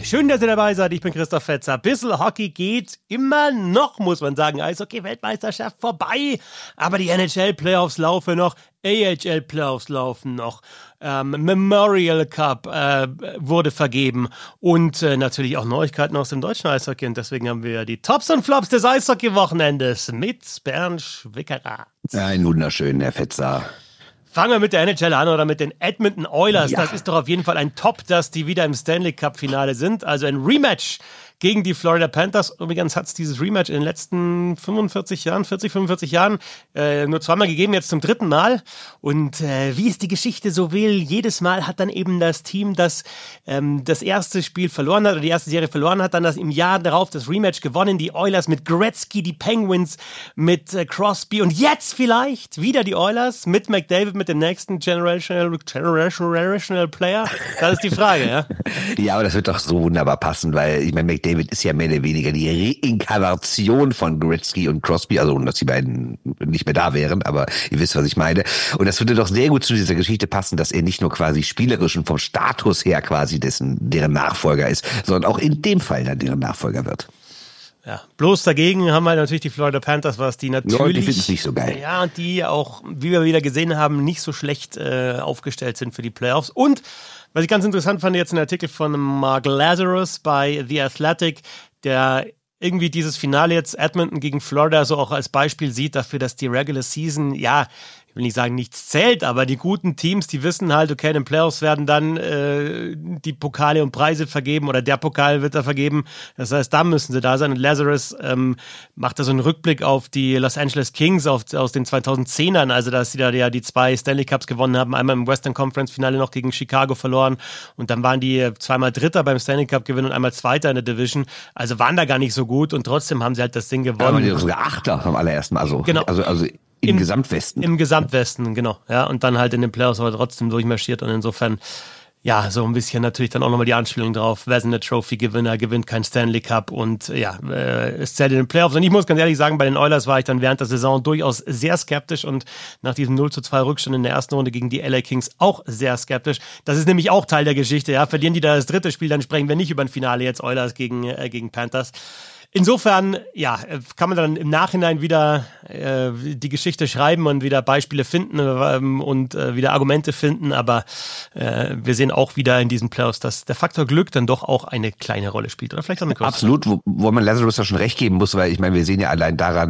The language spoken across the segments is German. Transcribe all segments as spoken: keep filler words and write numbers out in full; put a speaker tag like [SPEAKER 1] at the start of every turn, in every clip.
[SPEAKER 1] Schön, dass ihr dabei seid. Ich bin Christoph Fetzer. Bissl Hockey geht immer noch, muss man sagen. Eishockey-Weltmeisterschaft vorbei. Aber die N H L-Playoffs laufen noch. A H L-Playoffs laufen noch. Ähm, Memorial Cup äh, wurde vergeben. Und äh, natürlich auch Neuigkeiten aus dem deutschen Eishockey. Und deswegen haben wir die Tops und Flops des Eishockey-Wochenendes mit Bernd Schwickerer.
[SPEAKER 2] Ein wunderschön, Herr Fetzer.
[SPEAKER 1] Fangen wir mit der N H L an oder mit den Edmonton Oilers.
[SPEAKER 2] Ja.
[SPEAKER 1] Das ist doch auf jeden Fall ein Top, dass die wieder im Stanley Cup-Finale sind. Also ein Rematch gegen die Florida Panthers. Übrigens hat es dieses Rematch in den letzten fünfundvierzig Jahren, vierzig, fünfundvierzig Jahren äh, nur zweimal gegeben, jetzt zum dritten Mal. Und äh, wie es die Geschichte so will, jedes Mal hat dann eben das Team, das ähm, das erste Spiel verloren hat oder die erste Serie verloren hat, dann das im Jahr darauf das Rematch gewonnen. Die Oilers mit Gretzky, die Penguins mit äh, Crosby und jetzt vielleicht wieder die Oilers mit McDavid, mit dem nächsten Generational, Generational Player. Das ist die Frage, ja.
[SPEAKER 2] Ja, aber das wird doch so wunderbar passen, weil ich meine, McDavid ist ja mehr oder weniger die Reinkarnation von Gretzky und Crosby, also dass die beiden nicht mehr da wären, aber ihr wisst, was ich meine. Und das würde doch sehr gut zu dieser Geschichte passen, dass er nicht nur quasi spielerisch und vom Status her quasi dessen, deren Nachfolger ist, sondern auch in dem Fall dann deren Nachfolger wird.
[SPEAKER 1] Ja, bloß dagegen haben wir natürlich die Florida Panthers, was die natürlich...
[SPEAKER 2] Ja, die finden es nicht so geil.
[SPEAKER 1] Ja, und die auch, wie wir wieder gesehen haben, nicht so schlecht äh, aufgestellt sind für die Playoffs. Und was ich ganz interessant fand, jetzt ein Artikel von Mark Lazarus bei The Athletic, der irgendwie dieses Finale jetzt Edmonton gegen Florida so auch als Beispiel sieht dafür, dass die Regular Season, ja, ich will nicht sagen, nichts zählt, aber die guten Teams, die wissen halt, okay, in den Playoffs werden dann äh, die Pokale und Preise vergeben oder der Pokal wird da vergeben. Das heißt, da müssen sie da sein. Und Lazarus ähm, macht da so einen Rückblick auf die Los Angeles Kings auf, aus den zweitausendzehnern, also dass sie da ja die zwei Stanley Cups gewonnen haben, einmal im Western Conference Finale noch gegen Chicago verloren und dann waren die zweimal Dritter beim Stanley Cup Gewinn und einmal Zweiter in der Division. Also waren da gar nicht so gut und trotzdem haben sie halt das Ding gewonnen.
[SPEAKER 2] Ja, aber die sogar Achter vom allerersten Mal, also,
[SPEAKER 1] genau.
[SPEAKER 2] also, also Im, Im Gesamtwesten.
[SPEAKER 1] Im Gesamtwesten, genau. Ja, und dann halt in den Playoffs aber trotzdem durchmarschiert und insofern, ja, so ein bisschen natürlich dann auch nochmal die Anspielung drauf. Wer ist denn der Trophy-Gewinner, gewinnt kein Stanley Cup und ja, äh, es zählt in den Playoffs. Und ich muss ganz ehrlich sagen, bei den Oilers war ich dann während der Saison durchaus sehr skeptisch und nach diesem null zu zwei Rückstand in der ersten Runde gegen die L A Kings auch sehr skeptisch. Das ist nämlich auch Teil der Geschichte, ja. Verlieren die da das dritte Spiel, dann sprechen wir nicht über ein Finale jetzt Oilers gegen, äh, gegen Panthers. Insofern, ja, kann man dann im Nachhinein wieder äh, die Geschichte schreiben und wieder Beispiele finden ähm, und äh, wieder Argumente finden, aber äh, wir sehen auch wieder in diesen Playoffs, dass der Faktor Glück dann doch auch eine kleine Rolle spielt oder vielleicht auch eine größere.
[SPEAKER 2] Absolut, wo, wo man Lazarus ja schon recht geben muss, weil ich meine, wir sehen ja allein daran,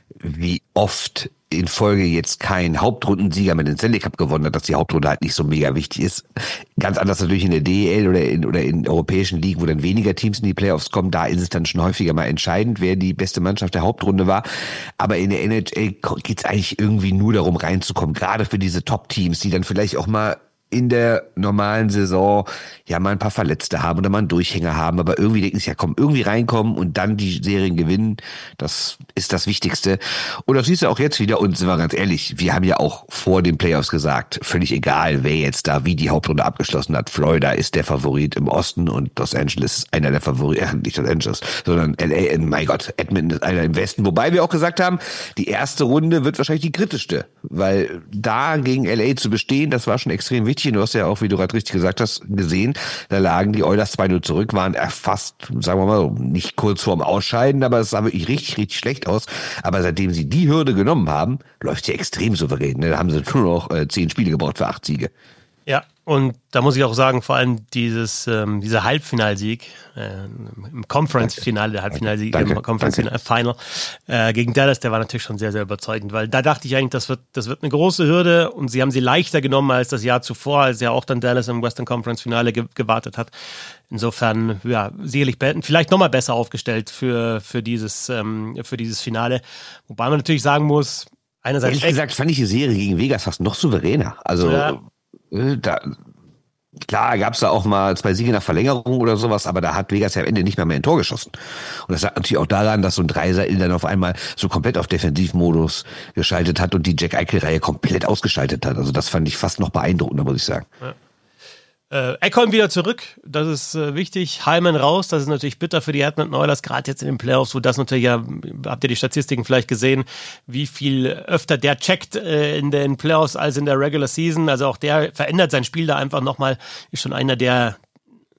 [SPEAKER 2] wie oft in Folge jetzt kein Hauptrundensieger mit dem Stanley Cup gewonnen hat, dass die Hauptrunde halt nicht so mega wichtig ist. Ganz anders natürlich in der D E L oder in, oder in europäischen Ligen, wo dann weniger Teams in die Playoffs kommen. Da ist es dann schon häufiger mal entscheidend, wer die beste Mannschaft der Hauptrunde war. Aber in der N H L geht es eigentlich irgendwie nur darum reinzukommen, gerade für diese Top-Teams, die dann vielleicht auch mal in der normalen Saison ja mal ein paar Verletzte haben oder mal einen Durchhänger haben, aber irgendwie denken sie ja, komm, irgendwie reinkommen und dann die Serien gewinnen, das ist das Wichtigste. Und das siehst du auch jetzt wieder und sind wir ganz ehrlich, wir haben ja auch vor den Playoffs gesagt, völlig egal, wer jetzt da wie die Hauptrunde abgeschlossen hat, Florida ist der Favorit im Osten und Los Angeles ist einer der Favoriten, äh, nicht Los Angeles, sondern L A, mein Gott, Edmonton ist einer im Westen, wobei wir auch gesagt haben, die erste Runde wird wahrscheinlich die kritischste, weil da gegen L A zu bestehen, das war schon extrem wichtig. Du hast ja auch, wie du gerade richtig gesagt hast, gesehen, da lagen die Oilers zwei null zurück, waren fast, sagen wir mal, nicht kurz vorm Ausscheiden, aber es sah wirklich richtig, richtig schlecht aus. Aber seitdem sie die Hürde genommen haben, läuft sie extrem souverän. Da haben sie nur noch äh, zehn Spiele gebraucht für acht Siege.
[SPEAKER 1] Ja, und da muss ich auch sagen, vor allem dieses, ähm, dieser Halbfinalsieg, äh, im Conference-Finale, der Halbfinalsieg
[SPEAKER 2] Danke.
[SPEAKER 1] im Conference-Final äh, gegen Dallas, der war natürlich schon sehr, sehr überzeugend, weil da dachte ich eigentlich, das wird, das wird eine große Hürde und sie haben sie leichter genommen als das Jahr zuvor, als ja auch dann Dallas im Western Conference-Finale ge- gewartet hat. Insofern, ja, sicherlich be- vielleicht nochmal besser aufgestellt für, für dieses, ähm, für dieses Finale. Wobei man natürlich sagen muss, einerseits...
[SPEAKER 2] Ehrlich gesagt fand ich die Serie gegen Vegas fast noch souveräner. Also...
[SPEAKER 1] Ja.
[SPEAKER 2] Da, klar gab es da auch mal zwei Siege nach Verlängerung oder sowas, aber da hat Vegas ja am Ende nicht mehr mehr ein Tor geschossen. Und das lag natürlich auch daran, dass so ein Dreiseil dann auf einmal so komplett auf Defensivmodus geschaltet hat und die Jack Eichel-Reihe komplett ausgeschaltet hat. Also das fand ich fast noch beeindruckender, muss ich sagen.
[SPEAKER 1] Ja. Äh, Ekholm wieder zurück, das ist äh, wichtig. Hyman raus, das ist natürlich bitter für die Edmonton Oilers, gerade jetzt in den Playoffs, wo das natürlich ja, habt ihr die Statistiken vielleicht gesehen, wie viel öfter der checkt äh, in den Playoffs als in der Regular Season. Also auch der verändert sein Spiel da einfach nochmal, ist schon einer, der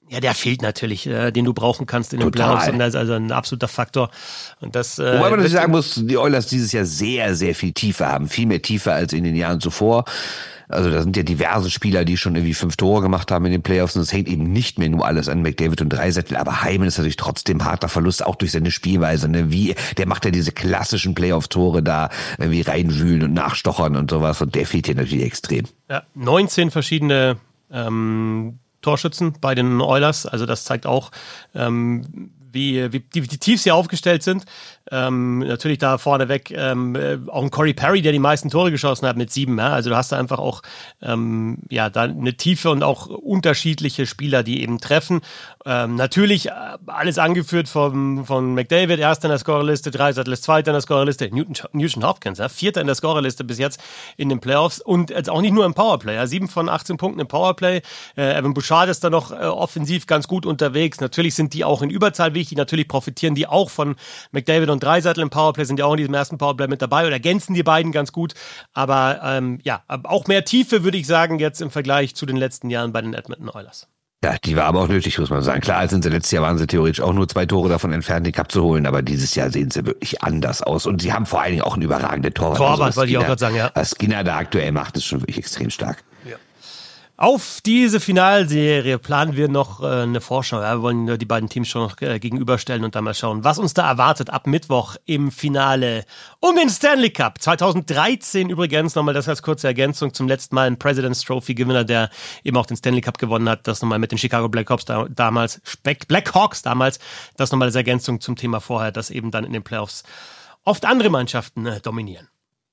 [SPEAKER 1] Ja, der fehlt natürlich, äh, den du brauchen kannst in den
[SPEAKER 2] Total.
[SPEAKER 1] Playoffs. Und das ist also ein absoluter Faktor. Und das, äh,
[SPEAKER 2] Wobei man natürlich sagen muss, die Oilers dieses Jahr sehr, sehr viel Tiefe haben. Viel mehr Tiefe als in den Jahren zuvor. Also da sind ja diverse Spieler, die schon irgendwie fünf Tore gemacht haben in den Playoffs. Und es hängt eben nicht mehr nur alles an McDavid und Draisaitl. Aber Hyman ist natürlich trotzdem harter Verlust, auch durch seine Spielweise. Ne? Wie, der macht ja diese klassischen Playoff-Tore da, irgendwie reinwühlen und nachstochern und sowas. Und der fehlt hier natürlich extrem.
[SPEAKER 1] Ja, neunzehn verschiedene ähm, Torschützen bei den Oilers. Also das zeigt auch, ähm, wie, wie, wie tief sie aufgestellt sind. Ähm, natürlich da vorneweg ähm, auch ein Corey Perry, der die meisten Tore geschossen hat mit sieben. Ja? Also du hast da einfach auch ähm, ja da eine Tiefe und auch unterschiedliche Spieler, die eben treffen. Ähm, natürlich alles angeführt vom, von McDavid, erster in der Scorerliste, Draisaitl ist zweiter in der Scorerliste, Newton, Nugent Hopkins, ja? vierter in der Scorerliste bis jetzt in den Playoffs und jetzt auch nicht nur im Powerplay. Ja? sieben von achtzehn Punkten im Powerplay. Äh, Evan Bouchard ist da noch äh, offensiv ganz gut unterwegs. Natürlich sind die auch in Überzahl wichtig. Natürlich profitieren die auch von McDavid und Draisaitl im Powerplay, sind ja auch in diesem ersten Powerplay mit dabei oder ergänzen die beiden ganz gut. Aber ähm, ja, auch mehr Tiefe, würde ich sagen, jetzt im Vergleich zu den letzten Jahren bei den Edmonton Oilers.
[SPEAKER 2] Ja, die war aber auch nötig, muss man sagen. Klar, sind sie letztes Jahr waren sie theoretisch auch nur zwei Tore davon entfernt, den Cup zu holen, aber dieses Jahr sehen sie wirklich anders aus. Und sie haben vor allen Dingen auch einen überragenden Torwart.
[SPEAKER 1] Torwart,
[SPEAKER 2] also,
[SPEAKER 1] wollte ich auch gerade sagen, ja.
[SPEAKER 2] Was Skinner da aktuell macht, ist schon wirklich extrem stark.
[SPEAKER 1] Ja. Auf diese Finalserie planen wir noch äh, eine Vorschau. Ja, wir wollen äh, die beiden Teams schon noch äh, gegenüberstellen und dann mal schauen, was uns da erwartet ab Mittwoch im Finale um den Stanley Cup. zweitausenddreizehn übrigens, nochmal das als kurze Ergänzung, zum letzten Mal ein President's Trophy Gewinner, der eben auch den Stanley Cup gewonnen hat. Das nochmal mit den Chicago Blackhawks da, damals, Blackhawks damals, das nochmal als Ergänzung zum Thema vorher, dass eben dann in den Playoffs oft andere Mannschaften äh, dominieren.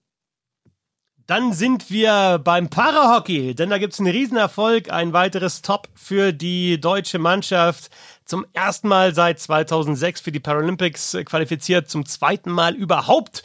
[SPEAKER 1] Dann sind wir beim Parahockey, denn da gibt es einen Riesenerfolg, ein weiteres Top für die deutsche Mannschaft. Zum ersten Mal seit zweitausendsechs für die Paralympics qualifiziert, zum zweiten Mal überhaupt.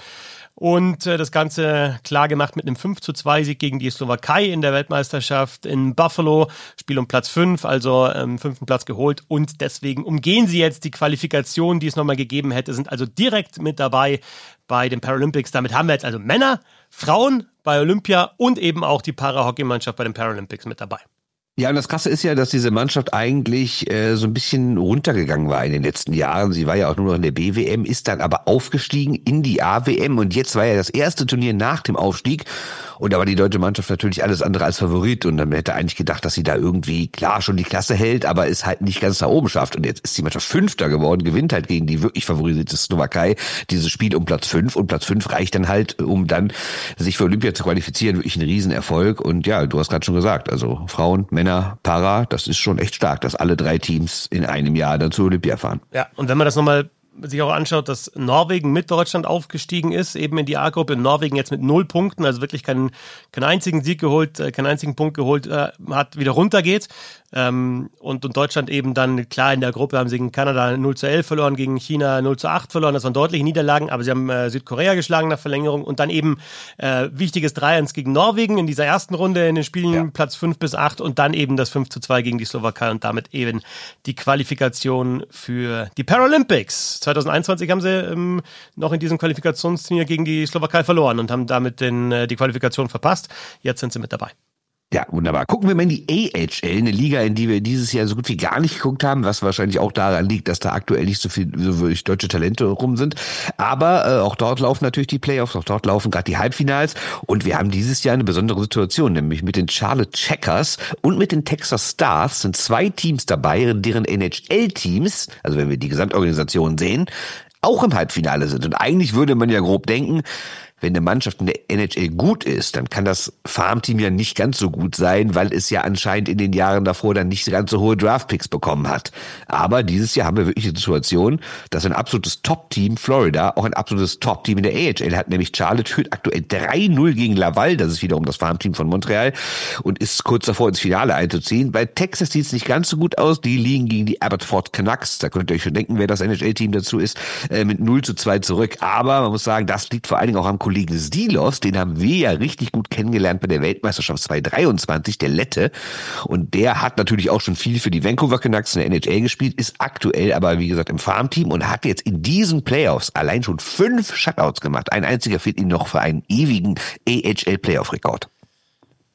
[SPEAKER 1] Und äh, das Ganze klar gemacht mit einem fünf zu zwei Sieg gegen die Slowakei in der Weltmeisterschaft in Buffalo. Spiel um Platz fünf, also ähm, fünften Platz geholt. Und deswegen umgehen sie jetzt die Qualifikation, die es nochmal gegeben hätte, sind also direkt mit dabei bei den Paralympics. Damit haben wir jetzt also Männer, Frauen bei Olympia und eben auch die Parahockeymannschaft bei den Paralympics mit dabei.
[SPEAKER 2] Ja, und das Krasse ist ja, dass diese Mannschaft eigentlich äh, so ein bisschen runtergegangen war in den letzten Jahren. Sie war ja auch nur noch in der B W M, ist dann aber aufgestiegen in die A W M und jetzt war ja das erste Turnier nach dem Aufstieg und da war die deutsche Mannschaft natürlich alles andere als Favorit und man hätte eigentlich gedacht, dass sie da irgendwie klar schon die Klasse hält, aber es halt nicht ganz da oben schafft und jetzt ist die Mannschaft Fünfter geworden, gewinnt halt gegen die wirklich favorisierte Slowakei dieses Spiel um Platz fünf und Platz fünf reicht dann halt, um dann sich für Olympia zu qualifizieren, wirklich ein Riesenerfolg und ja, du hast gerade schon gesagt, also Frauen, Männer, Para, das ist schon echt stark, dass alle drei Teams in einem Jahr dann zur Olympia fahren.
[SPEAKER 1] Ja, und wenn man das nochmal sich auch anschaut, dass Norwegen mit Deutschland aufgestiegen ist, eben in die A-Gruppe, Norwegen jetzt mit null Punkten, also wirklich keinen, keinen einzigen Sieg geholt, keinen einzigen Punkt geholt äh, hat, wieder runtergeht. Ähm, und, und Deutschland eben dann, klar, in der Gruppe haben sie gegen Kanada null zu elf verloren, gegen China null zu acht verloren, das waren deutliche Niederlagen, aber sie haben äh, Südkorea geschlagen nach Verlängerung und dann eben äh, wichtiges drei eins gegen Norwegen in dieser ersten Runde in den Spielen, ja. Platz fünf bis acht und dann eben das fünf zu zwei gegen die Slowakei und damit eben die Qualifikation für die Paralympics. zweitausendeinundzwanzig haben sie ähm, noch in diesem Qualifikationsturnier gegen die Slowakei verloren und haben damit den, äh, die Qualifikation verpasst. Jetzt sind sie mit dabei.
[SPEAKER 2] Ja, wunderbar. Gucken wir mal in die A H L, eine Liga, in die wir dieses Jahr so gut wie gar nicht geguckt haben, was wahrscheinlich auch daran liegt, dass da aktuell nicht so viel so wirklich deutsche Talente rum sind. Aber äh, auch dort laufen natürlich die Playoffs, auch dort laufen gerade die Halbfinals. Und wir haben dieses Jahr eine besondere Situation, nämlich mit den Charlotte Checkers und mit den Texas Stars sind zwei Teams dabei, deren N H L-Teams, also wenn wir die Gesamtorganisation sehen, auch im Halbfinale sind. Und eigentlich würde man ja grob denken, wenn eine Mannschaft in der N H L gut ist, dann kann das Farmteam ja nicht ganz so gut sein, weil es ja anscheinend in den Jahren davor dann nicht ganz so hohe Draftpicks bekommen hat. Aber dieses Jahr haben wir wirklich die Situation, dass ein absolutes Top-Team Florida auch ein absolutes Top-Team in der A H L hat, nämlich Charlotte führt aktuell drei null gegen Laval, das ist wiederum das Farmteam von Montreal und ist kurz davor ins Finale einzuziehen. Bei Texas sieht es nicht ganz so gut aus, die liegen gegen die Abbotsford Canucks, da könnt ihr euch schon denken, wer das N H L-Team dazu ist, äh, mit null zu zwei zurück. Aber man muss sagen, das liegt vor allen Dingen auch am Kollegen Silos, den haben wir ja richtig gut kennengelernt bei der Weltmeisterschaft zweitausenddreiundzwanzig, der Lette. Und der hat natürlich auch schon viel für die Vancouver Canucks in der N H L gespielt, ist aktuell aber, wie gesagt, im Farmteam und hat jetzt in diesen Playoffs allein schon fünf Shutouts gemacht. Ein einziger fehlt ihm noch für einen ewigen A H L-Playoff-Rekord.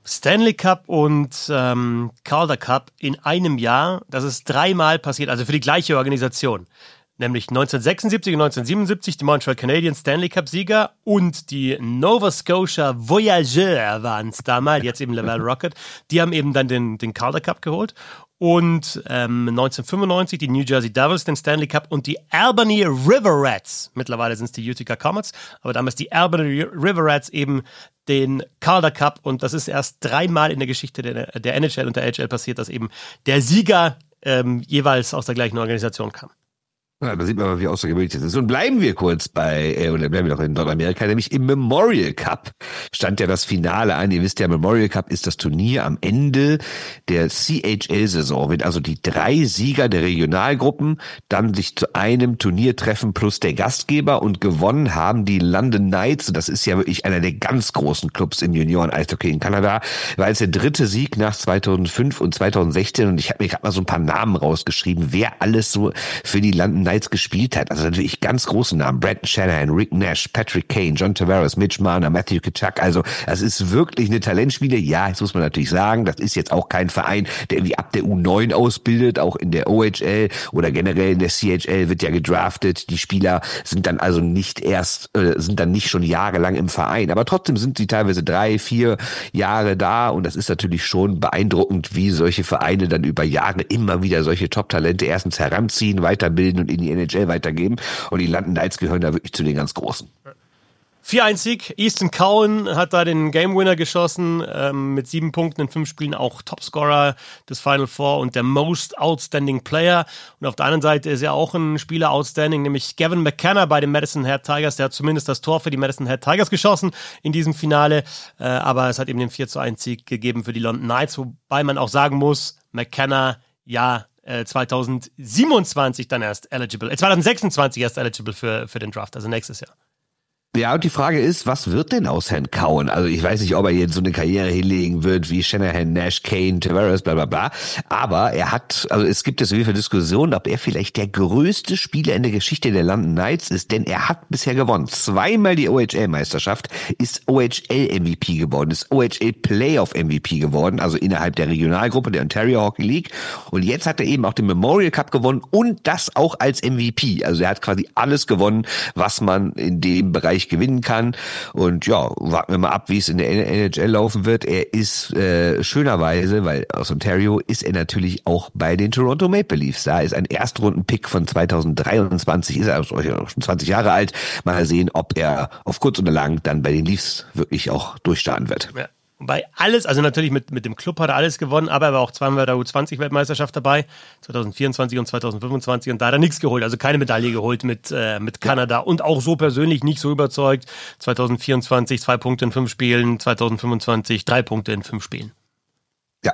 [SPEAKER 1] Stanley Cup und ähm, Calder Cup in einem Jahr, das ist dreimal passiert, also für die gleiche Organisation. Nämlich neunzehnhundertsechsundsiebzig und neunzehnhundertsiebenundsiebzig die Montreal Canadiens Stanley Cup-Sieger und die Nova Scotia Voyageurs waren es damals, jetzt eben Laval Rocket. Die haben eben dann den, den Calder Cup geholt. Und ähm, neunzehnhundertfünfundneunzig die New Jersey Devils den Stanley Cup und die Albany River Rats, mittlerweile sind es die Utica Comets, aber damals die Albany River Rats eben den Calder Cup. Und das ist erst dreimal in der Geschichte der, der N H L und der A H L passiert, dass eben der Sieger ähm, jeweils aus der gleichen Organisation kam.
[SPEAKER 2] Ja, da sieht man mal, wie außergewöhnlich das ist. Und bleiben wir kurz bei, äh, oder bleiben wir doch in Nordamerika, nämlich im Memorial Cup stand ja das Finale an. Ihr wisst ja, Memorial Cup ist das Turnier am Ende der C H L-Saison, wenn also die drei Sieger der Regionalgruppen dann sich zu einem Turnier treffen plus der Gastgeber, und gewonnen haben die London Knights. Und das ist ja wirklich einer der ganz großen Clubs im Junioren-Eishockey in Kanada. War jetzt der dritte Sieg nach zweitausendfünf und zweitausendsechzehn, und ich habe mir gerade mal so ein paar Namen rausgeschrieben, wer alles so für die London Knights gespielt hat. Also natürlich ganz große Namen. Brandon Shanahan, Rick Nash, Patrick Kane, John Tavares, Mitch Marner, Matthew Tkachuk. Also das ist wirklich eine Talentspiele. Ja, jetzt muss man natürlich sagen, das ist jetzt auch kein Verein, der irgendwie ab der U neun ausbildet. Auch in der O H L oder generell in der C H L wird ja gedraftet. Die Spieler sind dann also nicht erst, äh, sind dann nicht schon jahrelang im Verein. Aber trotzdem sind sie teilweise drei, vier Jahre da, und das ist natürlich schon beeindruckend, wie solche Vereine dann über Jahre immer wieder solche Top-Talente erstens heranziehen, weiterbilden und in die N H L weitergeben. Und die London Knights gehören da wirklich zu den ganz Großen.
[SPEAKER 1] vier eins Sieg. Easton Cowan hat da den Game Winner geschossen, ähm, mit sieben Punkten in fünf Spielen, auch Topscorer des Final Four und der Most Outstanding Player. Und auf der anderen Seite ist ja auch ein Spieler outstanding, nämlich Gavin McKenna bei den Madison Hat Tigers. Der hat zumindest das Tor für die Madison Hat Tigers geschossen in diesem Finale. Äh, aber es hat eben den vier zu eins Sieg gegeben für die London Knights, wobei man auch sagen muss, McKenna, ja, zweitausendsiebenundzwanzig dann erst eligible, äh, zweitausendsechsundzwanzig erst eligible für, für den Draft, also nächstes Jahr.
[SPEAKER 2] Ja, und die Frage ist, was wird denn aus Herrn Cowan? Also ich weiß nicht, ob er jetzt so eine Karriere hinlegen wird wie Shanahan, Nash, Kane, Tavares, bla bla bla. Aber er hat, also es gibt jetzt viele Diskussionen, ob er vielleicht der größte Spieler in der Geschichte der London Knights ist, denn er hat bisher gewonnen. Zweimal die O H L-Meisterschaft, ist O H L-M V P geworden, ist O H L-Playoff-M V P geworden, also innerhalb der Regionalgruppe der Ontario Hockey League. Und jetzt hat er eben auch den Memorial Cup gewonnen und das auch als M V P. Also er hat quasi alles gewonnen, was man in dem Bereich gewinnen kann. Und ja, warten wir mal ab, wie es in der N H L laufen wird. Er ist äh, schönerweise, weil aus Ontario, ist er natürlich auch bei den Toronto Maple Leafs. Da ist ein Erstrunden-Pick von zweitausenddreiundzwanzig, ist er schon zwanzig Jahre alt. Mal sehen, ob er auf kurz oder lang dann bei den Leafs wirklich auch durchstarten wird.
[SPEAKER 1] Ja. Wobei alles, also natürlich mit, mit dem Club hat er alles gewonnen, aber er war auch zweimal bei der U zwanzig Weltmeisterschaft dabei, zweitausendvierundzwanzig und zweitausendfünfundzwanzig, und da hat er nichts geholt, also keine Medaille geholt mit, äh, mit Kanada, und auch so persönlich nicht so überzeugt. zweitausendvierundzwanzig zwei Punkte in fünf Spielen, zweitausendfünfundzwanzig drei Punkte in fünf Spielen.
[SPEAKER 2] Ja,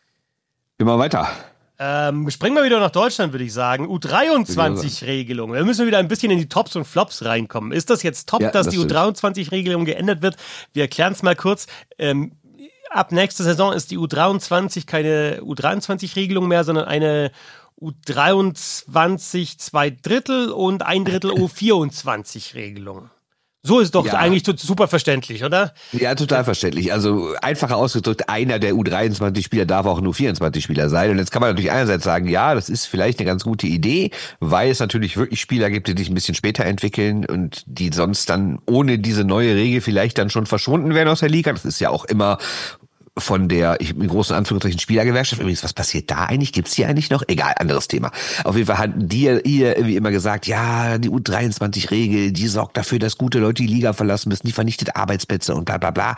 [SPEAKER 2] gehen wir weiter.
[SPEAKER 1] Ähm, springen wir wieder nach Deutschland, würde ich sagen. U dreiundzwanzig-Regelung. Wir müssen wieder ein bisschen in die Tops und Flops reinkommen. Ist das jetzt top, ja, dass das die U dreiundzwanzig-Regelung geändert wird? Wir erklären es mal kurz. Ähm, ab nächster Saison ist die U dreiundzwanzig keine U dreiundzwanzig-Regelung mehr, sondern eine U dreiundzwanzig zwei Drittel und ein Drittel U vierundzwanzig-Regelung. So ist doch ja eigentlich super verständlich, oder?
[SPEAKER 2] Ja, total verständlich. Also einfacher ausgedrückt, einer der U dreiundzwanzig-Spieler darf auch ein U vierundzwanzig-Spieler sein. Und jetzt kann man natürlich einerseits sagen, ja, das ist vielleicht eine ganz gute Idee, weil es natürlich wirklich Spieler gibt, die sich ein bisschen später entwickeln und die sonst dann ohne diese neue Regel vielleicht dann schon verschwunden wären aus der Liga. Das ist ja auch immer von der, ich in großen Anführungszeichen, Spielergewerkschaft. Übrigens, was passiert da eigentlich? Gibt's die eigentlich noch? Egal, anderes Thema. Auf jeden Fall hat die ihr irgendwie immer gesagt, ja, die U dreiundzwanzig-Regel, die sorgt dafür, dass gute Leute die Liga verlassen müssen, die vernichtet Arbeitsplätze und bla bla bla.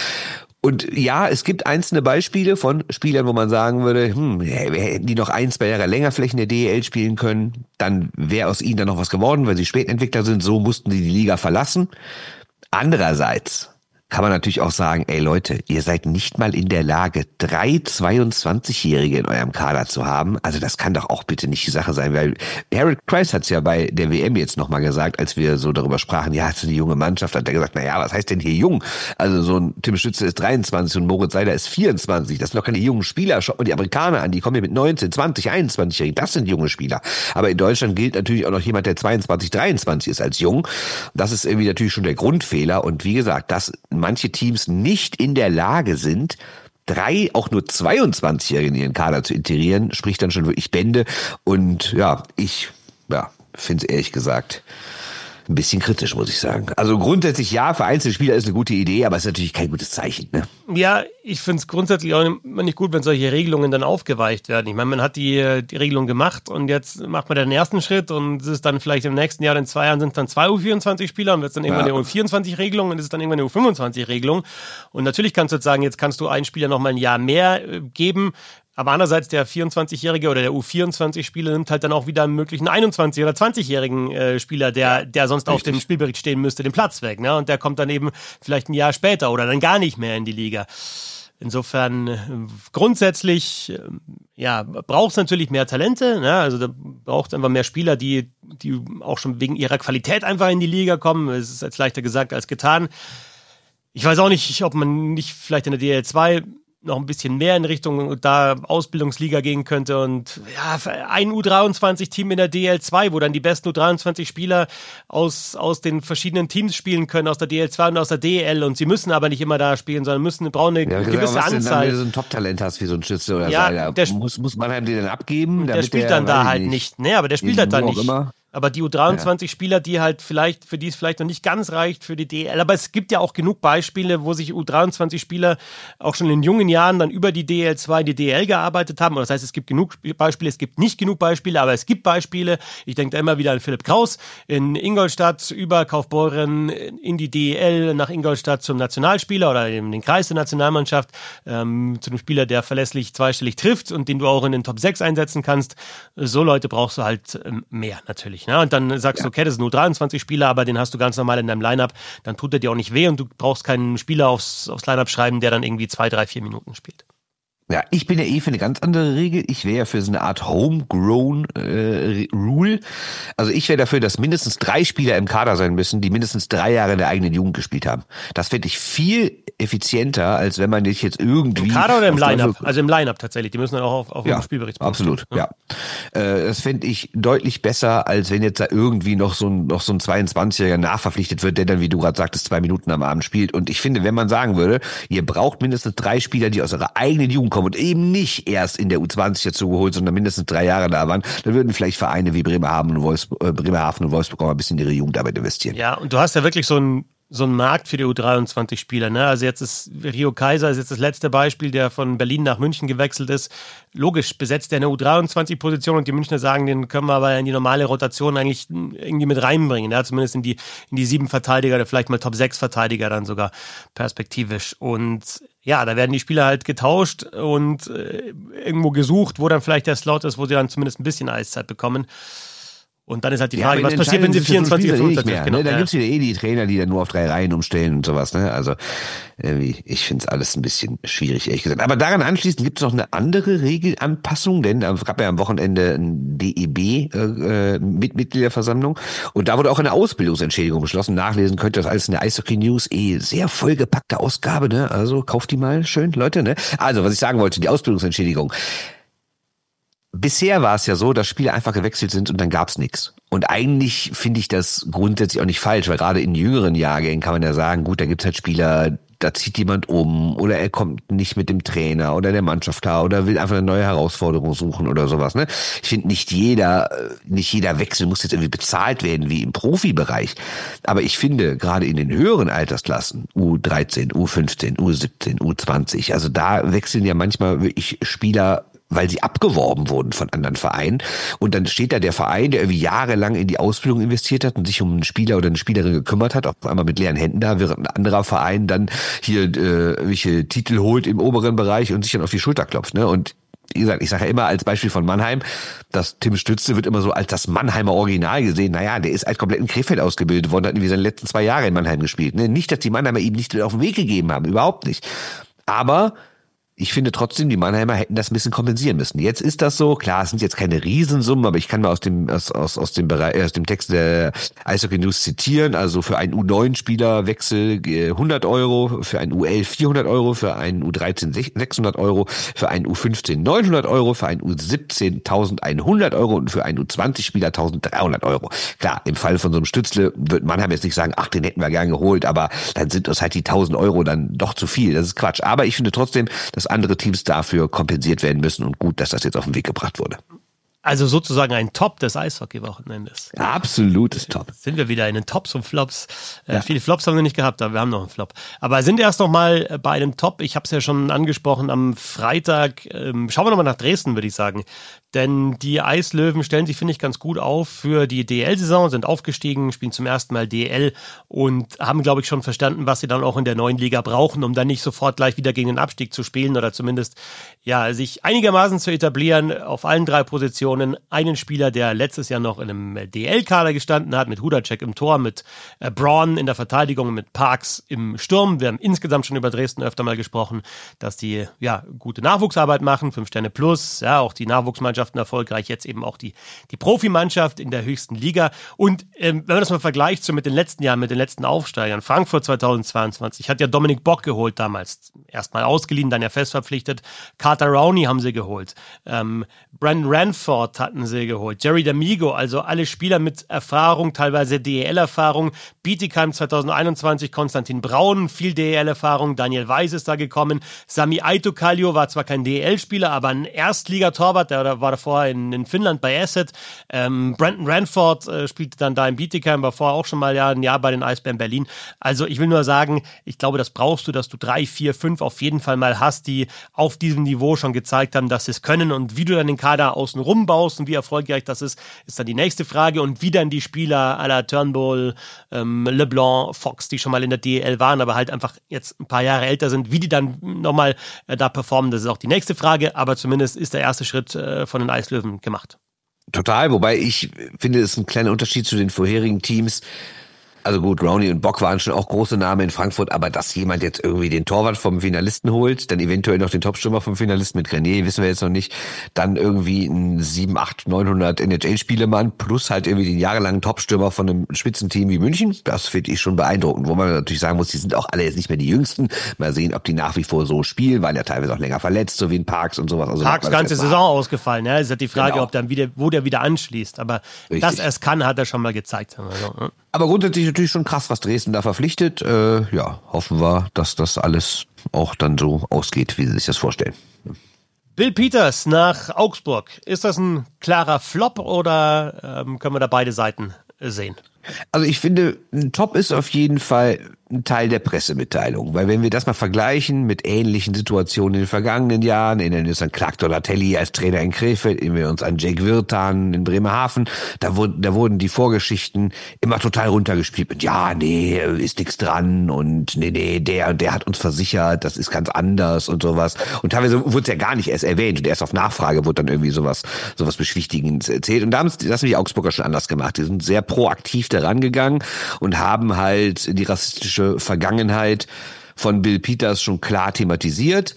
[SPEAKER 2] Und ja, es gibt einzelne Beispiele von Spielern, wo man sagen würde, hm, hätten die noch ein, zwei Jahre länger vielleicht in der D E L spielen können, dann wäre aus ihnen dann noch was geworden, weil sie Spätentwickler sind, so mussten sie die Liga verlassen. Andererseits kann man natürlich auch sagen, ey Leute, ihr seid nicht mal in der Lage, drei zweiundzwanzigjährige in eurem Kader zu haben. Also das kann doch auch bitte nicht die Sache sein, weil Harold Kreis hat es ja bei der W M jetzt nochmal gesagt, als wir so darüber sprachen, ja, es ist eine junge Mannschaft, hat er gesagt, na ja, was heißt denn hier jung? Also so ein Tim Stützle ist dreiundzwanzig und Moritz Seider ist vierundzwanzig. Das sind doch keine jungen Spieler. Schaut mal die Amerikaner an, die kommen ja mit neunzehn, zwanzig, einundzwanzigjährigen. Das sind junge Spieler. Aber in Deutschland gilt natürlich auch noch jemand, der zweiundzwanzig, dreiundzwanzig ist als jung. Das ist irgendwie natürlich schon der Grundfehler. Und wie gesagt, das manche Teams nicht in der Lage sind, drei, auch nur zweiundzwanzigjährige in ihren Kader zu integrieren, spricht dann schon wirklich Bände. Und ja, ich ja, finde es ehrlich gesagt ein bisschen kritisch, muss ich sagen. Also grundsätzlich ja, für einzelne Spieler ist eine gute Idee, aber es ist natürlich kein gutes Zeichen. Ne?
[SPEAKER 1] Ja, ich finde es grundsätzlich auch immer nicht gut, wenn solche Regelungen dann aufgeweicht werden. Ich meine, man hat die, die Regelung gemacht und jetzt macht man den ersten Schritt und es ist dann vielleicht im nächsten Jahr, in zwei Jahren sind es dann zwei U vierundzwanzig-Spieler und wird es dann irgendwann ja. eine U vierundzwanzig-Regelung und es ist dann irgendwann eine U fünfundzwanzig-Regelung. Und natürlich kannst du jetzt sagen, jetzt kannst du einen Spieler noch mal ein Jahr mehr geben. Aber andererseits der vierundzwanzigjährige oder der U vierundzwanzig-Spieler nimmt halt dann auch wieder einen möglichen einundzwanzig- oder zwanzigjährigen äh, Spieler, der der sonst Richtig. auf dem Spielbericht stehen müsste, den Platz weg. Ne? Und der kommt dann eben vielleicht ein Jahr später oder dann gar nicht mehr in die Liga. Insofern äh, grundsätzlich äh, ja, braucht es natürlich mehr Talente. Ne? Also da braucht es einfach mehr Spieler, die, die auch schon wegen ihrer Qualität einfach in die Liga kommen. Es ist jetzt leichter gesagt als getan. Ich weiß auch nicht, ob man nicht vielleicht in der D L zwei noch ein bisschen mehr in Richtung da Ausbildungsliga gehen könnte und ja, ein U dreiundzwanzig-Team in der D L zwei, wo dann die besten U dreiundzwanzig-Spieler aus, aus den verschiedenen Teams spielen können, aus der D L zwei und aus der D L und sie müssen aber nicht immer da spielen, sondern müssen, brauchen eine ja, gewisse
[SPEAKER 2] was
[SPEAKER 1] Anzahl.
[SPEAKER 2] Wenn du so ein Top-Talent hast wie so ein Schütze oder
[SPEAKER 1] ja,
[SPEAKER 2] so,
[SPEAKER 1] der,
[SPEAKER 2] muss, muss Mannheim den dann abgeben?
[SPEAKER 1] Der spielt dann da halt nicht. Nee, aber der spielt halt da nicht. Immer. Aber die U dreiundzwanzig-Spieler, die halt vielleicht, für die es vielleicht noch nicht ganz reicht für die D L. Aber es gibt ja auch genug Beispiele, wo sich U dreiundzwanzig-Spieler auch schon in jungen Jahren dann über die D L zwei, die D L gearbeitet haben. Das heißt, es gibt genug Beispiele, es gibt nicht genug Beispiele, aber es gibt Beispiele. Ich denke da immer wieder an Philipp Kraus in Ingolstadt über Kaufbeuren in die D L nach Ingolstadt zum Nationalspieler oder in den Kreis der Nationalmannschaft, ähm, zu einem Spieler, der verlässlich zweistellig trifft und den du auch in den Top sechs einsetzen kannst. So Leute brauchst du halt ähm, mehr natürlich. Ne? Und dann sagst ja. du, okay, das ist nur dreiundzwanzig-Spieler, aber den hast du ganz normal in deinem Line-Up, dann tut er dir auch nicht weh und du brauchst keinen Spieler aufs, aufs Line-Up schreiben, der dann irgendwie zwei, drei, vier Minuten spielt.
[SPEAKER 2] Ja, ich bin ja eh für eine ganz andere Regel. Ich wäre ja für so eine Art Homegrown äh, Rule. Also ich wäre dafür, dass mindestens drei Spieler im Kader sein müssen, die mindestens drei Jahre in der eigenen Jugend gespielt haben. Das fände ich viel effizienter, als wenn man nicht jetzt irgendwie...
[SPEAKER 1] Im Kader oder im Line-Up? Also im Line-Up tatsächlich. Die müssen dann auch auf, auf
[SPEAKER 2] ja,
[SPEAKER 1] dem Spielbericht.
[SPEAKER 2] Absolut, ja. ja. Äh, das fände ich deutlich besser, als wenn jetzt da irgendwie noch so ein, noch so ein zweiundzwanzigjähriger nachverpflichtet wird, der dann, wie du gerade sagtest, zwei Minuten am Abend spielt. Und ich finde, wenn man sagen würde, ihr braucht mindestens drei Spieler, die aus eurer eigenen Jugend kommen und eben nicht erst in der U zwanzig dazu geholt, sondern mindestens drei Jahre da waren, dann würden vielleicht Vereine wie Bremerhaven und, Wolfsburg, äh, Bremerhaven und Wolfsburg auch ein bisschen in ihre Jugendarbeit investieren.
[SPEAKER 1] Ja, und du hast ja wirklich so ein so ein Markt für die U dreiundzwanzig-Spieler. Ne? Also jetzt ist Rio Kaiser ist jetzt das letzte Beispiel, der von Berlin nach München gewechselt ist. Logisch besetzt er eine U dreiundzwanzig-Position und die Münchner sagen, den können wir aber in die normale Rotation eigentlich irgendwie mit reinbringen. Ja? Zumindest in die in die sieben Verteidiger oder vielleicht mal Top sechs Verteidiger dann sogar perspektivisch. Und ja, da werden die Spieler halt getauscht und äh, irgendwo gesucht, wo dann vielleicht der Slot ist, wo sie dann zumindest ein bisschen Eiszeit bekommen. Und dann ist halt die Frage, ja, was passiert, wenn sie vierundzwanzig oder fünfundzwanzig
[SPEAKER 2] mehr, genau, ne? Da ja. gibt's wieder eh die Trainer, die dann nur auf drei Reihen umstellen und sowas. Ne? Also irgendwie, ich finde es alles ein bisschen schwierig, ehrlich gesagt. Aber daran anschließend gibt es noch eine andere Regelanpassung, denn es gab ja am Wochenende ein D E B äh, mit Mitgliederversammlung und da wurde auch eine Ausbildungsentschädigung beschlossen. Nachlesen könnt ihr das alles in der Eishockey News. Eh sehr vollgepackte Ausgabe, ne? Also kauft die mal schön, Leute. Ne? Also, was ich sagen wollte, die Ausbildungsentschädigung. Bisher war es ja so, dass Spieler einfach gewechselt sind und dann gab's nichts. Und eigentlich finde ich das grundsätzlich auch nicht falsch, weil gerade in jüngeren Jahrgängen kann man ja sagen, gut, da gibt's halt Spieler, da zieht jemand um oder er kommt nicht mit dem Trainer oder der Mannschaft klar oder will einfach eine neue Herausforderung suchen oder sowas. Ne? Ich finde, nicht jeder, nicht jeder Wechsel muss jetzt irgendwie bezahlt werden wie im Profibereich. Aber ich finde, gerade in den höheren Altersklassen, U dreizehn, U fünfzehn, U siebzehn, U zwanzig, also da wechseln ja manchmal wirklich Spieler, weil sie abgeworben wurden von anderen Vereinen. Und dann steht da der Verein, der irgendwie jahrelang in die Ausbildung investiert hat und sich um einen Spieler oder eine Spielerin gekümmert hat, auf einmal mit leeren Händen da, während ein anderer Verein dann hier äh, welche Titel holt im oberen Bereich und sich dann auf die Schulter klopft. Ne? Und wie gesagt, ich sage ja immer als Beispiel von Mannheim, dass Tim Stützle wird immer so als das Mannheimer Original gesehen. Naja, der ist als komplett in Krefeld ausgebildet worden, hat irgendwie seine letzten zwei Jahre in Mannheim gespielt. Ne? Nicht, dass die Mannheimer ihm nicht auf den Weg gegeben haben, überhaupt nicht. Aber Ich finde trotzdem, die Mannheimer hätten das ein bisschen kompensieren müssen. Jetzt ist das so, klar, es sind jetzt keine Riesensummen, aber ich kann mal aus dem aus aus aus dem Bereich aus dem Text der Eishockey News zitieren. Also für einen U neun Spieler Wechsel hundert Euro, für einen U elf vierhundert Euro, für einen U dreizehn sechshundert Euro, für einen U fünfzehn neunhundert Euro, für einen U siebzehn eintausendeinhundert Euro und für einen U zwanzig Spieler dreizehnhundert Euro. Klar, im Fall von so einem Stützle wird Mannheim jetzt nicht sagen, ach, den hätten wir gern geholt, aber dann sind uns halt die tausend Euro dann doch zu viel. Das ist Quatsch. Aber ich finde trotzdem, dass andere Teams dafür kompensiert werden müssen und gut, dass das jetzt auf den Weg gebracht wurde.
[SPEAKER 1] Also sozusagen ein Top des Eishockey-Wochenendes.
[SPEAKER 2] Absolutes Top.
[SPEAKER 1] Sind wir wieder in den Tops und Flops. Äh, ja. Viele Flops haben wir nicht gehabt, aber wir haben noch einen Flop. Aber sind erst noch mal bei einem Top. Ich habe es ja schon angesprochen am Freitag. Ähm, schauen wir noch mal nach Dresden, würde ich sagen. Denn die Eislöwen stellen sich, finde ich, ganz gut auf für die D E L-Saison, sind aufgestiegen, spielen zum ersten Mal D E L und haben, glaube ich, schon verstanden, was sie dann auch in der neuen Liga brauchen, um dann nicht sofort gleich wieder gegen den Abstieg zu spielen oder zumindest ja sich einigermaßen zu etablieren auf allen drei Positionen. Einen Spieler, der letztes Jahr noch in einem D E L-Kader gestanden hat, mit Hudacek im Tor, mit äh, Braun in der Verteidigung, mit Parks im Sturm. Wir haben insgesamt schon über Dresden öfter mal gesprochen, dass die ja gute Nachwuchsarbeit machen, fünf Sterne plus, ja, auch die Nachwuchsmannschaften erfolgreich, jetzt eben auch die, die Profimannschaft in der höchsten Liga. Und ähm, wenn man das mal vergleicht so mit den letzten Jahren, mit den letzten Aufsteigern, Frankfurt zweitausendzweiundzwanzig hat ja Dominik Bock geholt damals, erstmal ausgeliehen, dann ja fest verpflichtet. Carter Rowney haben sie geholt. Ähm, Brandon Ranford hatten sie geholt. Jerry D'Amigo, also alle Spieler mit Erfahrung, teilweise D E L-Erfahrung. Bietigheim zweitausendeinundzwanzig, Konstantin Braun, viel D E L-Erfahrung. Daniel Weiß ist da gekommen. Sami Aito-Kallio war zwar kein D E L-Spieler, aber ein Erstligatorwart, der war davor in, in Finnland bei Asset. Ähm, Brandon Ranford äh, spielte dann da in Bietigheim, war vorher auch schon mal ja, ein Jahr bei den Eisbären Berlin. Also ich will nur sagen, ich glaube, das brauchst du, dass du drei, vier, fünf auf jeden Fall mal hast, die auf diesem Niveau schon gezeigt haben, dass sie es können. Und wie du dann den Kader außen rum baust und wie erfolgreich das ist, ist dann die nächste Frage. Und wie dann die Spieler à la Turnbull, ähm, LeBlanc, Fox, die schon mal in der D E L waren, aber halt einfach jetzt ein paar Jahre älter sind, wie die dann nochmal äh, da performen, das ist auch die nächste Frage. Aber zumindest ist der erste Schritt äh, von den Eislöwen gemacht.
[SPEAKER 2] Total, wobei ich finde, es ist ein kleiner Unterschied zu den vorherigen Teams. Also gut, Rowney und Bock waren schon auch große Namen in Frankfurt, aber dass jemand jetzt irgendwie den Torwart vom Finalisten holt, dann eventuell noch den Topstürmer vom Finalisten mit Grenier, wissen wir jetzt noch nicht, dann irgendwie ein sieben, acht, neunhundert N H L-Spielemann plus halt irgendwie den jahrelangen Topstürmer von einem Spitzenteam wie München, das finde ich schon beeindruckend, wo man natürlich sagen muss, die sind auch alle jetzt nicht mehr die Jüngsten. Mal sehen, ob die nach wie vor so spielen, waren ja teilweise auch länger verletzt, so wie in Parks und sowas. Also
[SPEAKER 1] Parks ganze Saison ausgefallen, ja, ist halt die Frage, genau. ob dann wieder, wo der wieder anschließt, aber Richtig. dass er es kann, hat er schon mal gezeigt. Also, ja.
[SPEAKER 2] Aber grundsätzlich natürlich schon krass, was Dresden da verpflichtet. Äh, ja, hoffen wir, dass das alles auch dann so ausgeht, wie sie sich das vorstellen.
[SPEAKER 1] Bill Peters nach Augsburg. Ist das ein klarer Flop oder ähm, können wir da beide Seiten sehen?
[SPEAKER 2] Also ich finde, ein Top ist auf jeden Fall ein Teil der Pressemitteilung, weil wenn wir das mal vergleichen mit ähnlichen Situationen in den vergangenen Jahren, erinnern wir uns an Clark Donatelli als Trainer in Krefeld, erinnern wir uns an Jake Wirtan in Bremerhaven, da wurden, da wurden die Vorgeschichten immer total runtergespielt mit, ja, nee, ist nichts dran und nee, nee, der, der hat uns versichert, das ist ganz anders und sowas. Und teilweise wurde es ja gar nicht erst erwähnt und erst auf Nachfrage wurde dann irgendwie sowas, sowas Beschwichtigendes erzählt. Und da haben das haben die Augsburger schon anders gemacht. Die sind sehr proaktiv daran gegangen und haben halt die rassistische Vergangenheit von Bill Peters schon klar thematisiert.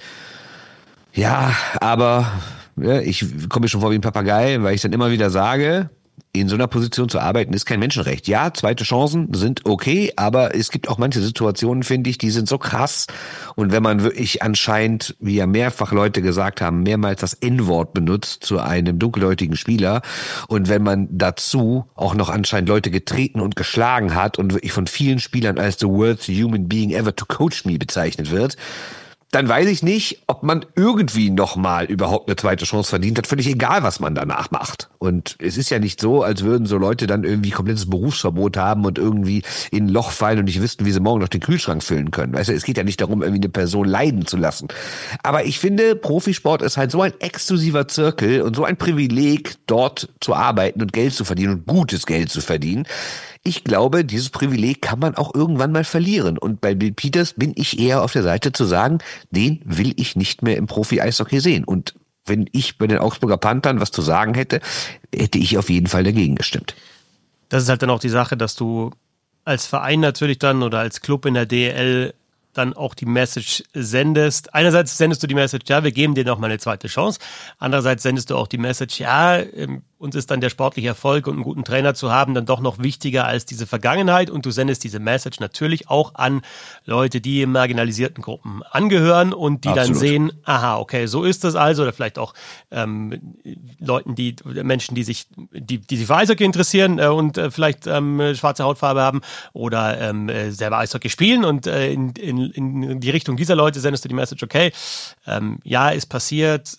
[SPEAKER 2] Ja, aber ja, ich komme mir schon vor wie ein Papagei, weil ich dann immer wieder sage, in so einer Position zu arbeiten ist kein Menschenrecht. Ja, zweite Chancen sind okay, aber es gibt auch manche Situationen, finde ich, die sind so krass. Und wenn man wirklich anscheinend, wie ja mehrfach Leute gesagt haben, mehrmals das En-Wort benutzt zu einem dunkelhäutigen Spieler und wenn man dazu auch noch anscheinend Leute getreten und geschlagen hat und wirklich von vielen Spielern als the worst human being ever to coach me bezeichnet wird, dann weiß ich nicht, ob man irgendwie nochmal überhaupt eine zweite Chance verdient hat. Völlig egal, was man danach macht. Und es ist ja nicht so, als würden so Leute dann irgendwie komplettes Berufsverbot haben und irgendwie in ein Loch fallen und nicht wüssten, wie sie morgen noch den Kühlschrank füllen können. Weißt du, es geht ja nicht darum, irgendwie eine Person leiden zu lassen. Aber ich finde, Profisport ist halt so ein exklusiver Zirkel und so ein Privileg, dort zu arbeiten und Geld zu verdienen und gutes Geld zu verdienen. Ich glaube, dieses Privileg kann man auch irgendwann mal verlieren. Und bei Bill Peters bin ich eher auf der Seite zu sagen, den will ich nicht mehr im Profi-Eishockey sehen. Und wenn ich bei den Augsburger Panthern was zu sagen hätte, hätte ich auf jeden Fall dagegen gestimmt.
[SPEAKER 1] Das ist halt dann auch die Sache, dass du als Verein natürlich dann oder als Club in der D E L dann auch die Message sendest. Einerseits sendest du die Message, ja, wir geben dir noch mal eine zweite Chance. Andererseits sendest du auch die Message, ja, ähm, uns ist dann der sportliche Erfolg und einen guten Trainer zu haben dann doch noch wichtiger als diese Vergangenheit. Und du sendest diese Message natürlich auch an Leute, die in marginalisierten Gruppen angehören und die Absolut. Dann sehen, aha, okay, so ist das also. Oder vielleicht auch ähm, Leuten, die Menschen, die sich, die, die sich für Eishockey interessieren äh, und äh, vielleicht ähm, schwarze Hautfarbe haben oder ähm, selber Eishockey spielen. Und äh, in, in, in die Richtung dieser Leute sendest du die Message, okay, ähm, ja, ist passiert,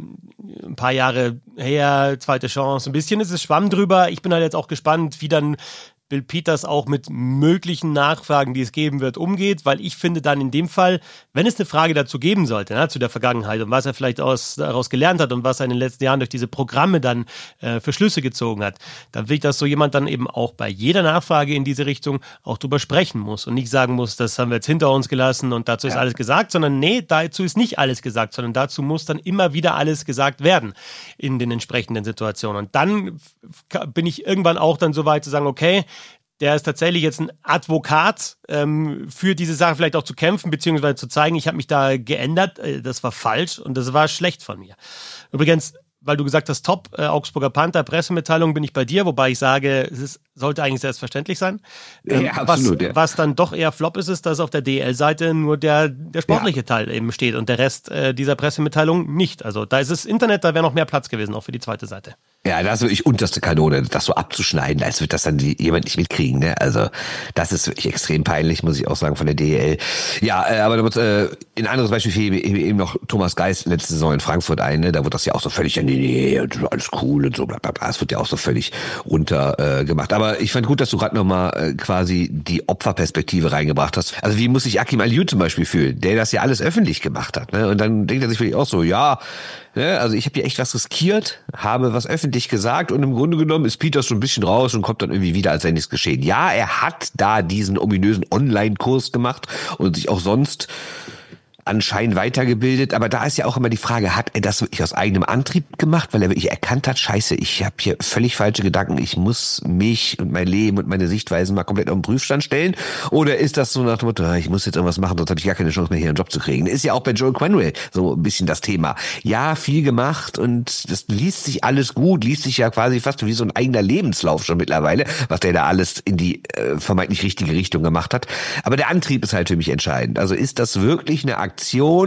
[SPEAKER 1] äh, ein paar Jahre her, zweite Chance. Ein bisschen ist es Schwamm drüber. Ich bin halt jetzt auch gespannt, wie dann Bill Peters auch mit möglichen Nachfragen, die es geben wird, umgeht, weil ich finde dann in dem Fall, wenn es eine Frage dazu geben sollte, ne, zu der Vergangenheit und was er vielleicht aus, daraus gelernt hat und was er in den letzten Jahren durch diese Programme dann äh, für Schlüsse gezogen hat, dann will ich, dass so jemand dann eben auch bei jeder Nachfrage in diese Richtung auch drüber sprechen muss und nicht sagen muss, das haben wir jetzt hinter uns gelassen und dazu ist ja. alles gesagt, sondern nee, dazu ist nicht alles gesagt, sondern dazu muss dann immer wieder alles gesagt werden in den entsprechenden Situationen. Und dann bin ich irgendwann auch dann so weit zu sagen, okay, der ist tatsächlich jetzt ein Advokat ähm, für diese Sache vielleicht auch zu kämpfen, beziehungsweise zu zeigen, ich habe mich da geändert, äh, das war falsch und das war schlecht von mir. Übrigens, weil du gesagt hast, top, äh, Augsburger Panther, Pressemitteilung, bin ich bei dir, wobei ich sage, es ist, sollte eigentlich selbstverständlich sein. Ähm, ja, absolut, was, ja. was dann doch eher Flop ist, ist, dass auf der D E L-Seite nur der, der sportliche ja. Teil eben steht und der Rest äh, dieser Pressemitteilung nicht. Also da ist das Internet, da wäre noch mehr Platz gewesen, auch für die zweite Seite.
[SPEAKER 2] Ja, das ist wirklich unterste Kanone, das so abzuschneiden, als wird das dann die, jemand nicht mitkriegen, ne? Also das ist wirklich extrem peinlich, muss ich auch sagen, von der D E L. Ja, äh, aber äh, ein anderes Beispiel fiel mir eben noch Thomas Geis letzte Saison in Frankfurt ein, ne? Da wurde das ja auch so völlig, ja, nee, nee, alles cool und so, bla bla bla. Das wird ja auch so völlig runter äh, gemacht. Aber ich fand gut, dass du gerade nochmal äh, quasi die Opferperspektive reingebracht hast. Also wie muss sich Akim Aliu zum Beispiel fühlen, der das ja alles öffentlich gemacht hat, ne? Und dann denkt er sich wirklich auch so, ja, ne, also ich habe hier echt was riskiert, habe was öffentlich gesagt und im Grunde genommen ist Peters so ein bisschen raus und kommt dann irgendwie wieder, als sei nichts geschehen. Ja, er hat da diesen ominösen Online-Kurs gemacht und sich auch sonst anscheinend weitergebildet, aber da ist ja auch immer die Frage, hat er das wirklich aus eigenem Antrieb gemacht, weil er wirklich erkannt hat, scheiße, ich habe hier völlig falsche Gedanken, ich muss mich und mein Leben und meine Sichtweisen mal komplett auf den Prüfstand stellen, oder ist das so nach dem Motto, ich muss jetzt irgendwas machen, sonst habe ich gar keine Chance mehr, hier einen Job zu kriegen. Ist ja auch bei Joel Quenneville so ein bisschen das Thema. Ja, viel gemacht und das liest sich alles gut, liest sich ja quasi fast wie so ein eigener Lebenslauf schon mittlerweile, was der da alles in die äh, vermeintlich richtige Richtung gemacht hat. Aber der Antrieb ist halt für mich entscheidend. Also ist das wirklich eine Aktion,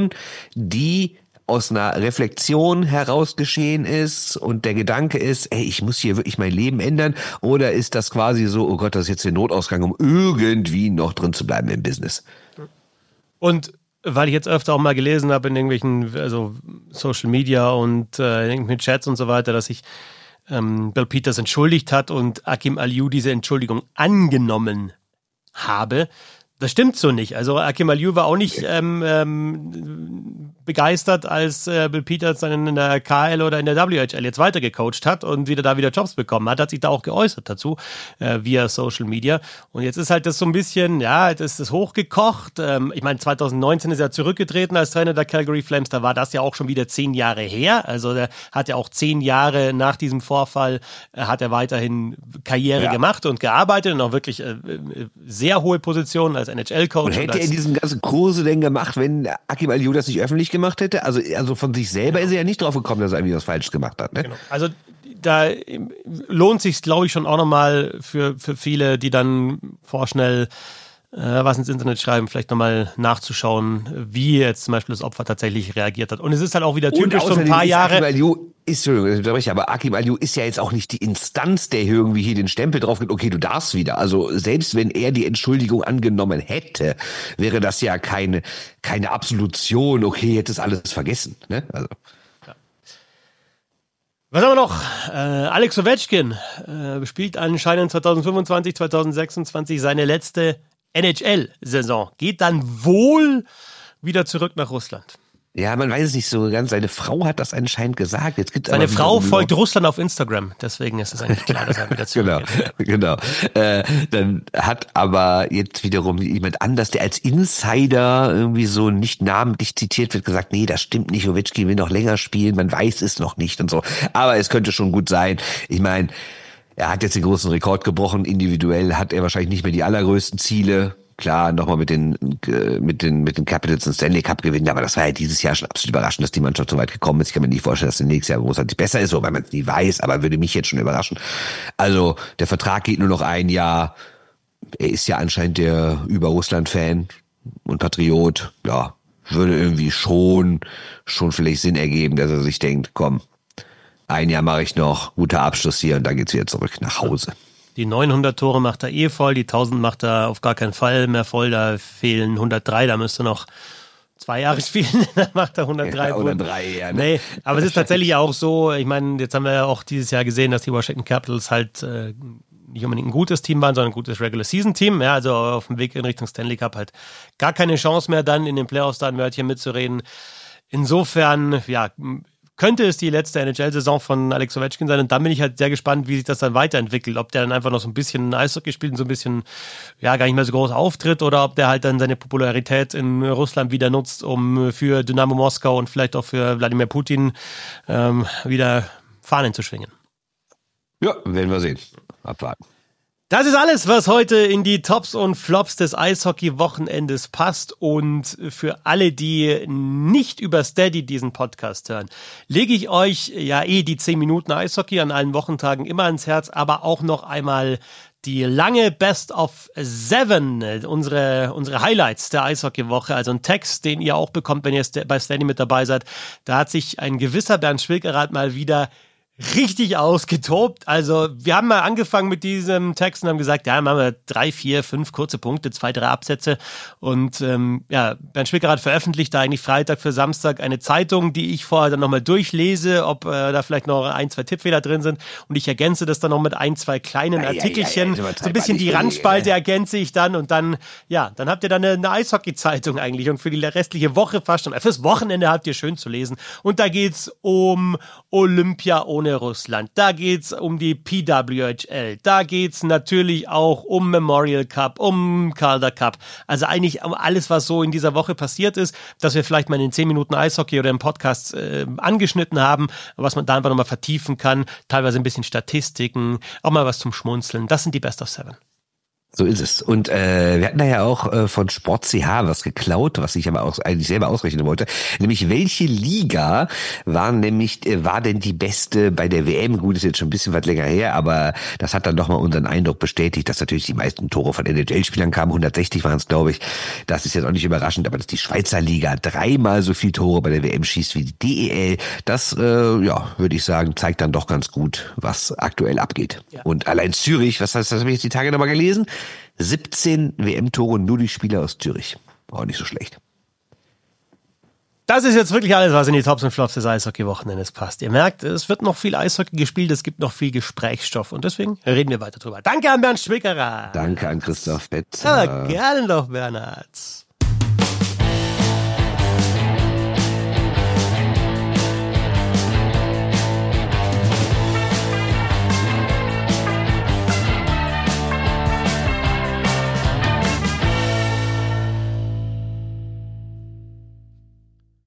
[SPEAKER 2] die aus einer Reflexion heraus geschehen ist und der Gedanke ist, ey, ich muss hier wirklich mein Leben ändern, oder ist das quasi so, oh Gott, das ist jetzt der Notausgang, um irgendwie noch drin zu bleiben im Business?
[SPEAKER 1] Und weil ich jetzt öfter auch mal gelesen habe in irgendwelchen, also Social Media und äh, in irgendwelchen Chats und so weiter, dass sich ähm, Bill Peters entschuldigt hat und Akim Aliu diese Entschuldigung angenommen habe. Das stimmt so nicht. Also Akim Aliu war auch nicht ähm, ähm, begeistert, als äh, Bill Peters dann in der K L oder in der W H L jetzt weitergecoacht hat und wieder da wieder Jobs bekommen hat, hat sich da auch geäußert dazu, äh, via Social Media. Und jetzt ist halt das so ein bisschen, ja, das ist hochgekocht. Ähm, ich meine, zwanzig neunzehn ist er zurückgetreten als Trainer der Calgary Flames, da war das ja auch schon wieder zehn Jahre her. Also der hat ja auch zehn Jahre nach diesem Vorfall, äh, hat er weiterhin Karriere ja. gemacht und gearbeitet und auch wirklich äh, sehr hohe Positionen als N H L-Coach.
[SPEAKER 2] Und hätte er diesen ganzen Kurse denn gemacht, wenn Akim Aliu das nicht öffentlich gemacht hätte? Also, also von sich selber genau. ist er ja nicht drauf gekommen, dass er irgendwie was falsch gemacht hat. Ne?
[SPEAKER 1] Genau. Also da lohnt sich, glaube ich, schon auch nochmal für, für viele, die dann vorschnell äh, was ins Internet schreiben, vielleicht nochmal nachzuschauen, wie jetzt zum Beispiel das Opfer tatsächlich reagiert hat. Und es ist halt auch wieder typisch so ein paar Jahre...
[SPEAKER 2] Akim Aliu ist, aber Akim Aliu ist ja jetzt auch nicht die Instanz, der irgendwie hier den Stempel drauf gibt, okay, du darfst wieder. Also selbst wenn er die Entschuldigung angenommen hätte, wäre das ja keine, keine Absolution, okay, hätte es alles vergessen. Ne? Also. Ja.
[SPEAKER 1] Was haben wir noch? Äh, Alex Ovechkin äh, spielt anscheinend zwanzig fünfundzwanzig, zwanzig sechsundzwanzig seine letzte N H L-Saison. Geht dann wohl wieder zurück nach Russland.
[SPEAKER 2] Ja, man weiß es nicht so ganz. Seine Frau hat das anscheinend gesagt. Jetzt gibt's
[SPEAKER 1] Seine Frau folgt Russland auf Instagram. Deswegen ist es eigentlich klar, dass er wieder zurückgeht.
[SPEAKER 2] Genau, genau. Äh, dann hat aber jetzt wiederum jemand anders, der als Insider irgendwie so nicht namentlich zitiert wird, gesagt, nee, das stimmt nicht. Ovechkin will noch länger spielen. Man weiß es noch nicht und so. Aber es könnte schon gut sein. Ich meine, er hat jetzt den großen Rekord gebrochen. Individuell hat er wahrscheinlich nicht mehr die allergrößten Ziele. klar, nochmal mit den, mit den, mit den Capitals einen Stanley Cup gewinnen, aber das war ja dieses Jahr schon absolut überraschend, dass die Mannschaft so weit gekommen ist. Ich kann mir nicht vorstellen, dass der nächste Jahr großartig besser ist, wobei man es nie weiß, aber würde mich jetzt schon überraschen. Also, der Vertrag geht nur noch ein Jahr. Er ist ja anscheinend der Über-Russland-Fan und Patriot. Ja, würde irgendwie schon, schon vielleicht Sinn ergeben, dass er sich denkt, komm, ein Jahr mache ich noch, guter Abschluss hier und dann geht's wieder zurück nach Hause.
[SPEAKER 1] Die neunhundert Tore macht er eh voll, die tausend macht er auf gar keinen Fall mehr voll, da fehlen hundertdrei, da müsste noch zwei Jahre spielen, dann macht er hundertdrei.
[SPEAKER 2] Ja, hundertdrei, ja. Ne?
[SPEAKER 1] Nee, aber es ist tatsächlich auch so, ich meine, jetzt haben wir ja auch dieses Jahr gesehen, dass die Washington Capitals halt äh, nicht unbedingt ein gutes Team waren, sondern ein gutes Regular-Season-Team, ja, also auf dem Weg in Richtung Stanley Cup halt gar keine Chance mehr, dann in den Playoffs da ein Wörtchen mitzureden. Insofern, ja, könnte es die letzte N H L-Saison von Alex Ovechkin sein und dann bin ich halt sehr gespannt, wie sich das dann weiterentwickelt, ob der dann einfach noch so ein bisschen Eishockey spielt und so ein bisschen, ja, gar nicht mehr so groß auftritt oder ob der halt dann seine Popularität in Russland wieder nutzt, um für Dynamo Moskau und vielleicht auch für Wladimir Putin ähm, wieder Fahnen zu schwingen.
[SPEAKER 2] Ja, werden wir sehen. Abwarten.
[SPEAKER 1] Das ist alles, was heute in die Tops und Flops des Eishockey-Wochenendes passt. Und für alle, die nicht über Steady diesen Podcast hören, lege ich euch ja eh die zehn Minuten Eishockey an allen Wochentagen immer ans Herz, aber auch noch einmal die lange Best of Seven, unsere, unsere Highlights der Eishockey-Woche, also ein Text, den ihr auch bekommt, wenn ihr bei Steady mit dabei seid. Da hat sich ein gewisser Bernd Schwickerath mal wieder richtig ausgetobt. Also wir haben mal angefangen mit diesem Text und haben gesagt, ja, machen wir drei, vier, fünf kurze Punkte, zwei, drei Absätze. Und ähm, ja, Bernd Schwickerath veröffentlicht da eigentlich Freitag für Samstag eine Zeitung, die ich vorher dann nochmal durchlese, ob äh, da vielleicht noch ein, zwei Tippfehler drin sind. Und ich ergänze das dann noch mit ein, zwei kleinen Artikelchen. Ja, ja, ja, so ein bisschen die Randspalte ergänze ich dann und dann, ja, dann habt ihr dann eine, eine Eishockey-Zeitung eigentlich. Und für die restliche Woche fast schon, fürs Wochenende habt ihr schön zu lesen. Und da geht's um Olympia ohne Russland. Da geht's um die P W H L. Da geht's natürlich auch um Memorial Cup, um Calder Cup. Also eigentlich um alles, was so in dieser Woche passiert ist, dass wir vielleicht mal in den zehn Minuten Eishockey oder im Podcast äh, angeschnitten haben, was man da einfach nochmal vertiefen kann. Teilweise ein bisschen Statistiken, auch mal was zum Schmunzeln. Das sind die Best of Seven.
[SPEAKER 2] So ist es. Und äh, wir hatten da ja auch äh, von Sport C H was geklaut, was ich aber auch eigentlich selber ausrechnen wollte. Nämlich welche Liga war nämlich äh, war denn die beste bei der W M? Gut, ist jetzt schon ein bisschen was länger her, aber das hat dann doch mal unseren Eindruck bestätigt, dass natürlich die meisten Tore von N H L-Spielern kamen. hundertsechzig waren es, glaube ich. Das ist jetzt auch nicht überraschend, aber dass die Schweizer Liga dreimal so viel Tore bei der W M schießt wie die D E L, das, äh, ja, würde ich sagen, zeigt dann doch ganz gut, was aktuell abgeht. Ja. Und allein Zürich, was heißt das, habe ich jetzt die Tage nochmal gelesen? siebzehn W M-Tore und nur die Spieler aus Zürich. Auch nicht so schlecht.
[SPEAKER 1] Das ist jetzt wirklich alles, was in die Tops und Flops des Eishockey-Wochenendes passt. Ihr merkt, es wird noch viel Eishockey gespielt, es gibt noch viel Gesprächsstoff und deswegen reden wir weiter drüber. Danke an Bernd Schwickerath.
[SPEAKER 2] Danke an Christoph Betz.
[SPEAKER 1] Aber gerne doch, Bernhard.